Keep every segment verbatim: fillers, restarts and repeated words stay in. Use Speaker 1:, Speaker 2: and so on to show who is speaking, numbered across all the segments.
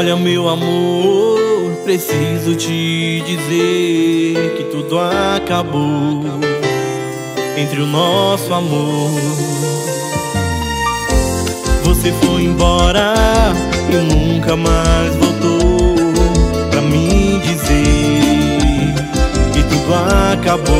Speaker 1: Olha, meu amor, preciso te dizer que tudo acabou entre o nosso amor. Você foi embora e nunca mais voltou pra me dizer que tudo acabou.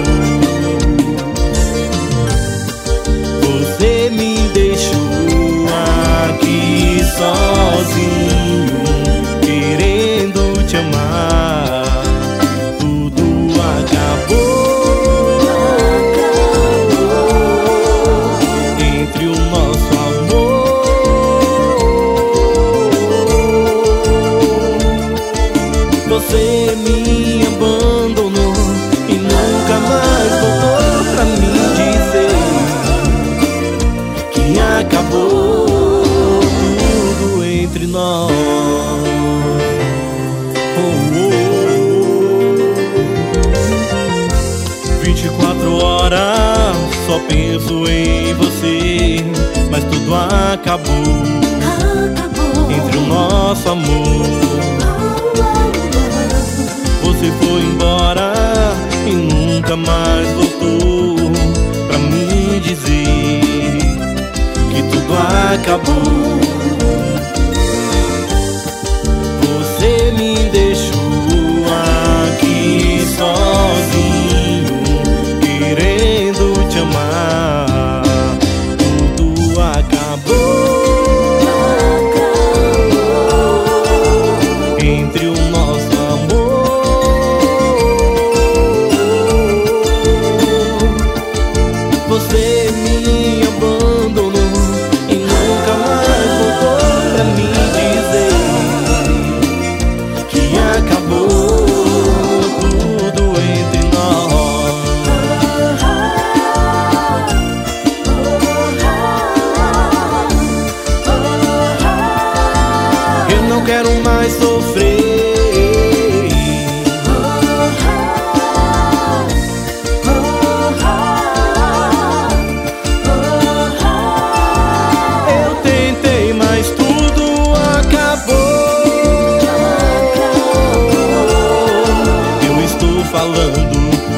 Speaker 1: Você me deixou aqui sozinho, querendo te amar. Tudo acabou entre o nosso amor. Você me abandonou e nunca mais voltou pra me dizer que acabou tudo entre nós. vinte e quatro horas só penso em você, mas tudo acabou, acabou entre o nosso amor. Você foi embora e nunca mais voltou pra me dizer que tudo acabou. Você me deixou aqui sozinho, querendo te amar. Tudo acabou, acabou entre o nosso amor. Você me abandonou e nunca mais voltou pra me dizer que acabou tudo entre nós. Eu não quero mais sofrer. Eu tentei, mas tudo acabou. Eu estou falando.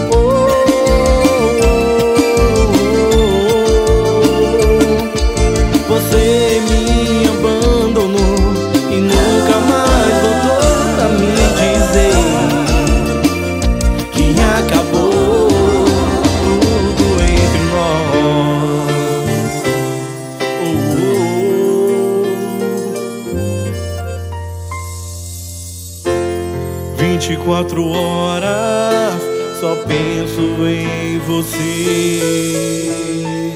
Speaker 1: Você me abandonou e nunca mais voltou pra me dizer que acabou tudo entre nós. Oh, oh, oh. vinte e quatro horas só penso em você.